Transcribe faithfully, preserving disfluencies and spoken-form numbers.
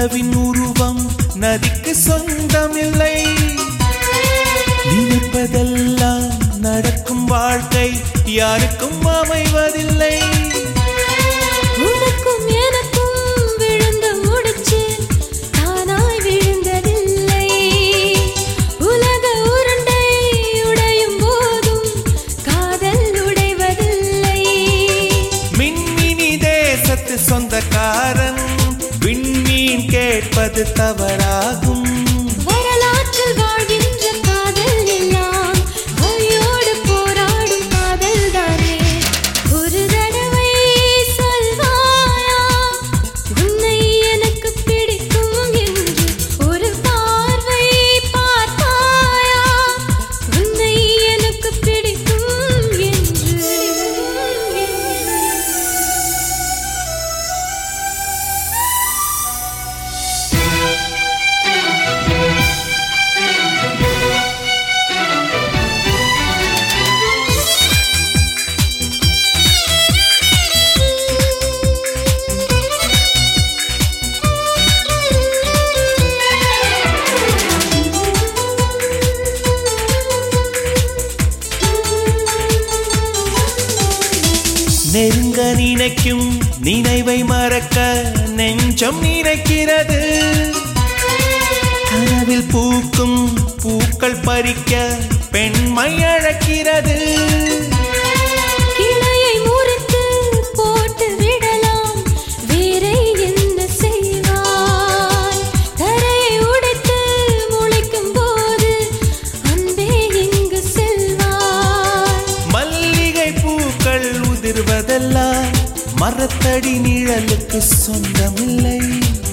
நிலவின் உருவம் நதிக்கு சொந்தமில்லை. நினைப்பதெல்லாம் நடக்கும் வாழ்க்கை யாருக்கும் அமைவதில்லை. உனக்கும் எனக்கும் விழுந்த முடிச்சு தானாய் விழுந்ததில்லை. உலக உருண்டை உடையும் போதும் காதல் உடைவதில்லை. மின்மினி தேசத்து சொந்தக்காரன் விண்மீன் கேட்பது தவறாகும். வரலாற்றில் வாழ்கின்ற காதல் எல்லாம் வழியோடு போராடும் காதல் தானே. ஒரு தடவை சொல்வாயா உன்னை எனக்கு பிடிக்கும் என்று. ஒரு பார்வை பார்த்தாயா உன்னை எனக்கு பிடிக்கும் என்று. நெருங்க நினைக்கும் நினைவை மறக்க நெஞ்சம் நினைக்கிறது. கனவில் பூக்கும் பூக்கள் பறிக்க பெண்மை அழைக்கிறது. கிளையை முறித்து போட்டு விடலாம் வேறே என்ன செய்வாய். தரையை உடைத்து முளைக்கும் போது அன்பே இங்கு செல்வாய். மல்லிகை பூக்கள் உதிர்வதெல்லாம் மரத்தடி நிழலுக்கு சொந்தமில்லை.